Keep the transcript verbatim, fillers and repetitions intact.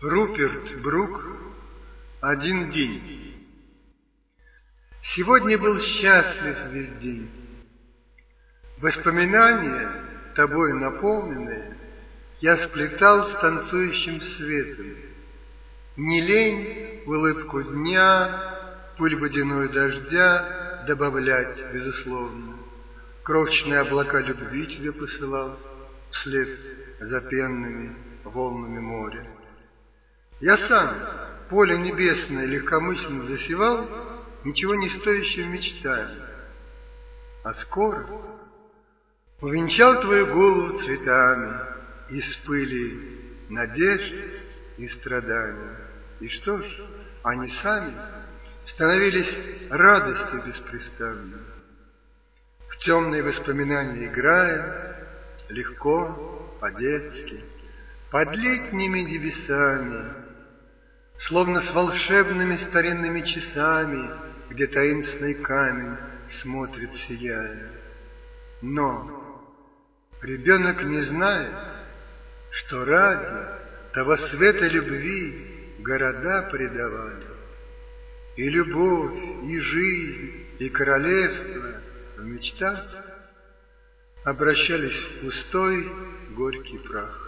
Руперт Брук. Один день. Сегодня был счастлив весь день. Воспоминания, тобой наполненные, я сплетал с танцующим светом. Не лень в улыбку дня, пыль водяной дождя добавлять, безусловно. Крошечные облака любви тебе посылал вслед за пенными волнами моря. Я сам поле небесное легкомысленно засевал, ничего не стоящим мечтаем. А скоро увенчал твою голову цветами из пыли надежд и страданий. И что ж, они сами становились радостью беспрестанной. В темные воспоминания играя, легко, по-детски, под летними небесами, словно с волшебными старинными часами, где таинственный камень смотрит сияя. Но ребенок не знает, что ради того света любви города предавали. И любовь, и жизнь, и королевство в мечтах обращались в пустой горький прах.